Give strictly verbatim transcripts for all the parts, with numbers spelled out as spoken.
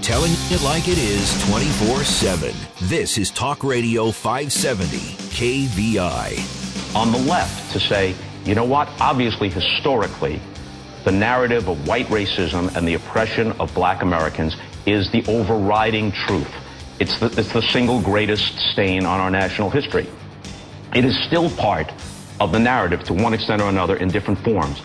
telling it like it is twenty-four seven. This is Talk Radio five seventy K V I. On the left to say, you know what, obviously, historically, the narrative of white racism and the oppression of black Americans is the overriding truth. It's the, it's the single greatest stain on our national history. It is still part of the narrative to one extent or another in different forms.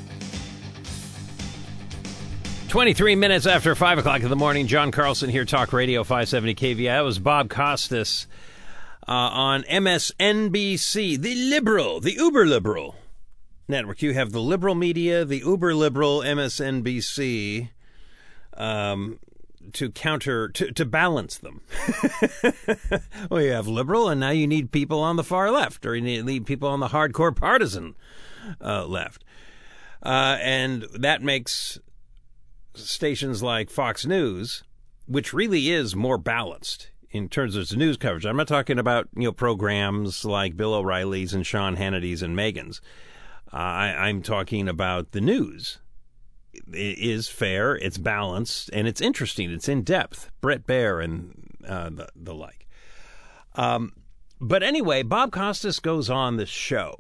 twenty-three minutes after five o'clock in the morning, John Carlson here, Talk Radio five seventy K V I. That was Bob Costas uh, on M S N B C, the liberal, the uber-liberal network. You have the liberal media, the uber-liberal M S N B C, um, to counter, to, to balance them. Well, you have liberal, and now you need people on the far left, or you need, need people on the hardcore partisan uh, left. Uh, and that makes stations like Fox News, which really is more balanced in terms of its news coverage. I'm not talking about, you know, programs like Bill O'Reilly's and Sean Hannity's and Megan's. Uh, I, I'm talking about the news. It is fair, it's balanced, and it's interesting. It's in depth. Brett Baer and uh, the, the like. Um, but anyway, Bob Costas goes on this show,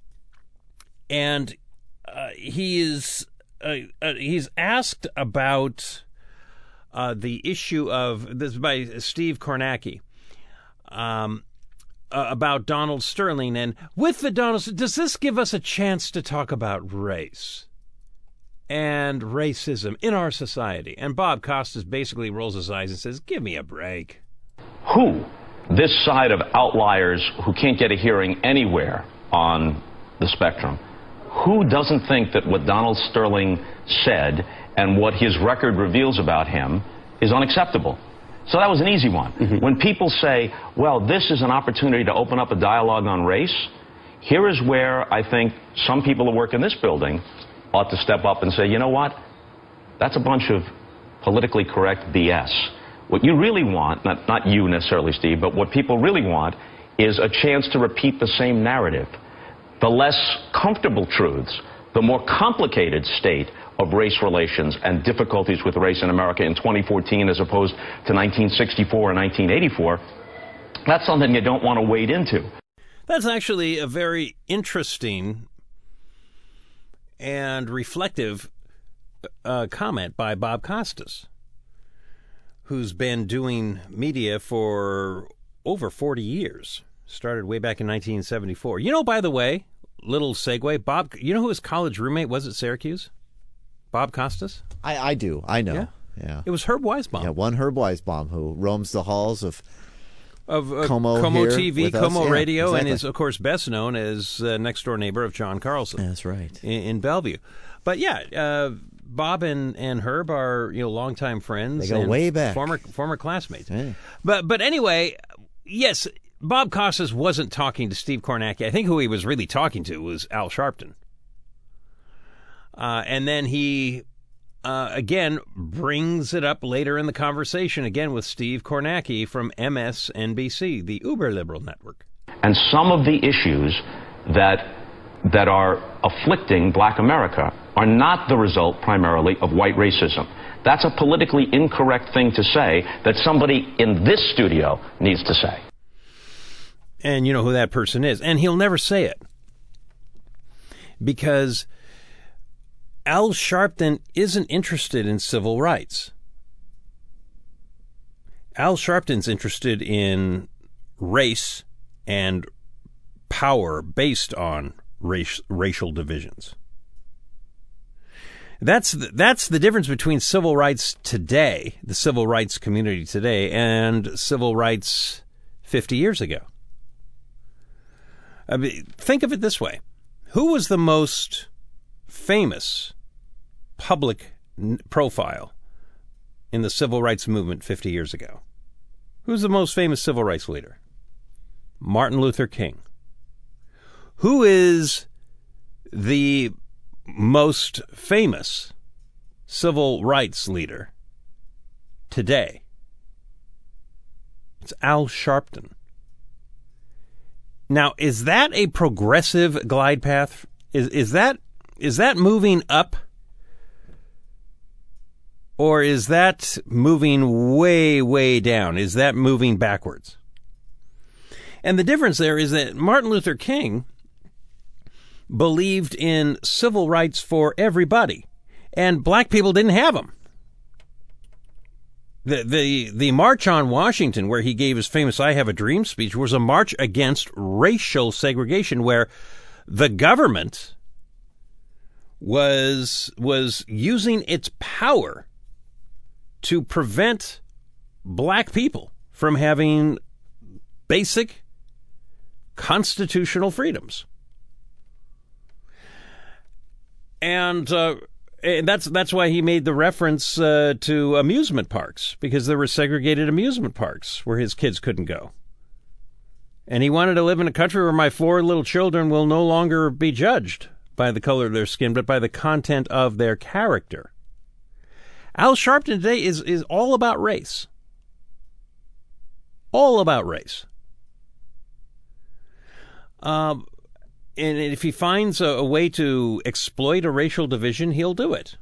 and uh, he is uh, uh, he's asked about uh, the issue of this by Steve Kornacki. Um, uh, about Donald Sterling, and with the Donald, does this give us a chance to talk about race and racism in our society? And Bob Costas basically rolls his eyes and says, give me a break. Who, this side of outliers who can't get a hearing anywhere on the spectrum, who doesn't think that what Donald Sterling said and what his record reveals about him is unacceptable? So that was an easy one. Mm-hmm. When people say, well, this is an opportunity to open up a dialogue on race, here is where I think some people who work in this building ought to step up and say, you know what? That's a bunch of politically correct B S. What you really want, not, not you necessarily, Steve, but what people really want is a chance to repeat the same narrative. The less comfortable truths, the more complicated state of race relations and difficulties with race in America in twenty fourteen as opposed to nineteen sixty-four or nineteen eighty-four, that's something you don't want to wade into. That's actually a very interesting and reflective uh, comment by Bob Costas, who's been doing media for over forty years. Started way back in nineteen seventy-four. You know, by the way, little segue, Bob, you know who his college roommate was at Syracuse? Bob Costas? I, I do. I know. Yeah. yeah. It was Herb Weisbaum. Yeah, one Herb Weisbaum who roams the halls of of uh, Como, Como here T V, with us. Como Yeah, Radio, exactly. and is, of course, best known as uh, next-door neighbor of John Carlson. That's right. In, in Bellevue. But, yeah, uh, Bob and, and Herb are, you know, longtime friends. They go and way back. Former, former classmates. Yeah. But, but anyway, yes, Bob Costas wasn't talking to Steve Kornacki. I think who he was really talking to was Al Sharpton. Uh, and then he... Uh, again, brings it up later in the conversation, again with Steve Kornacki from M S N B C, the uber-liberal network. And some of the issues that that are afflicting black America are not the result primarily of white racism. That's a politically incorrect thing to say that somebody in this studio needs to say. And you know who that person is. And he'll never say it. Because Al Sharpton isn't interested in civil rights. Al Sharpton's interested in race and power based on race, racial divisions. That's the, that's the difference between civil rights today, the civil rights community today, and civil rights fifty years ago. I mean, think of it this way. Who was the most famous public n- profile in the civil rights movement fifty years ago? Who's the most famous civil rights leader? Martin Luther King. Who is the most famous civil rights leader today? It's Al Sharpton. Now, is that a progressive glide path? Is is that is that moving up Or is that moving way, way down? Is that moving backwards? And the difference there is that Martin Luther King believed in civil rights for everybody, and black people didn't have them. The, the, the March on Washington, where he gave his famous I Have a Dream speech, was a march against racial segregation, where the government was, was using its power to prevent black people from having basic constitutional freedoms. And uh, and that's that's why he made the reference uh, to amusement parks, because there were segregated amusement parks where his kids couldn't go. And he wanted to live in a country where my four little children will no longer be judged by the color of their skin, but by the content of their character. Al Sharpton today is, is all about race. All about race. Um, and if he finds a, a way to exploit a racial division, he'll do it.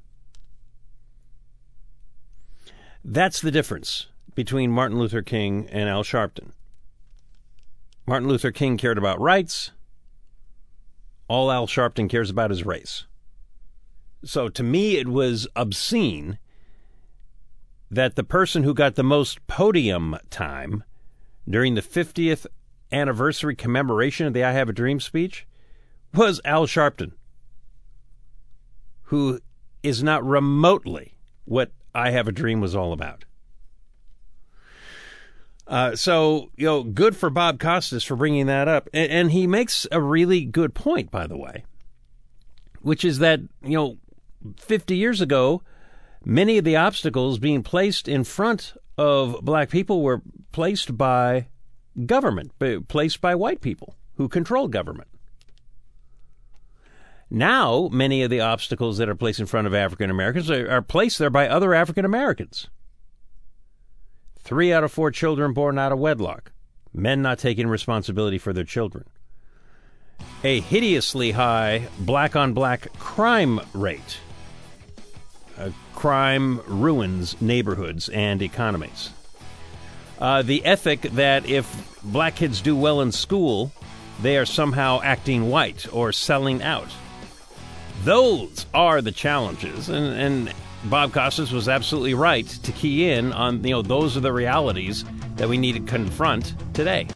That's the difference between Martin Luther King and Al Sharpton. Martin Luther King cared about rights. All Al Sharpton cares about is race. So to me, it was obscene that the person who got the most podium time during the fiftieth anniversary commemoration of the I Have a Dream speech was Al Sharpton, who is not remotely what I Have a Dream was all about. Uh, so, you know, good for Bob Costas for bringing that up. And, and he makes a really good point, by the way, which is that, you know, fifty years ago, many of the obstacles being placed in front of black people were placed by government, placed by white people who control government. Now, many of the obstacles that are placed in front of African Americans are, are placed there by other African Americans. Three out of four children born out of wedlock. Men not taking responsibility for their children. A hideously high black-on-black crime rate. Uh, crime ruins neighborhoods and economies. Uh, the ethic that if black kids do well in school, they are somehow acting white or selling out. Those are the challenges, and, and Bob Costas was absolutely right to key in on, you know, those are the realities that we need to confront today.